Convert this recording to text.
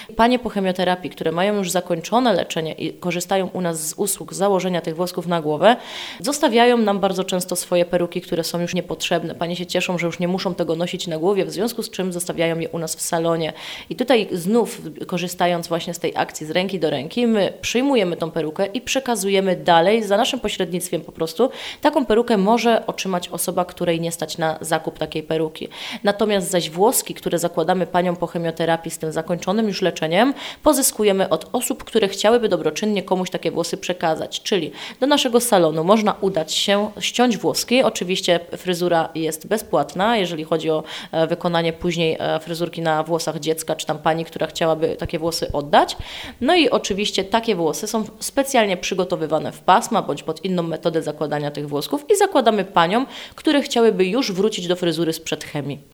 Panie po chemioterapii, które mają już zakończone leczenie i korzystają u nas z usług założenia tych włosków na głowę, zostawiają nam bardzo często swoje peruki, które są już niepotrzebne. Panie się cieszą, że już nie muszą tego nosić na głowie, w związku z czym zostawiają je u nas w salonie. I tutaj znów, korzystając właśnie z tej akcji z ręki do ręki, my przyjmujemy tą perukę i przekazujemy dalej, za naszym pośrednictwem po prostu. Taką perukę może otrzymać osoba, której nie stać na zakup takiej peruki. Natomiast zaś włoski, które zakładamy paniom po chemioterapii z tym zakończonym już leczeniem, pozyskujemy od osób, które chciałyby dobroczynnie komuś takie włosy przekazać. Czyli do naszego salonu można udać się, ściąć włoski. Oczywiście fryzura jest bezpłatna, jeżeli chodzi o wykonanie później fryzurki na włosach dziecka, czy tam pani, która chciałaby takie włosy oddać. No i oczywiście takie włosy są specjalnie przygotowywane w pasma, bądź pod inną metodę zakładania tych włosków i zakładamy paniom, które chciałyby już wrócić do fryzury sprzed chemii.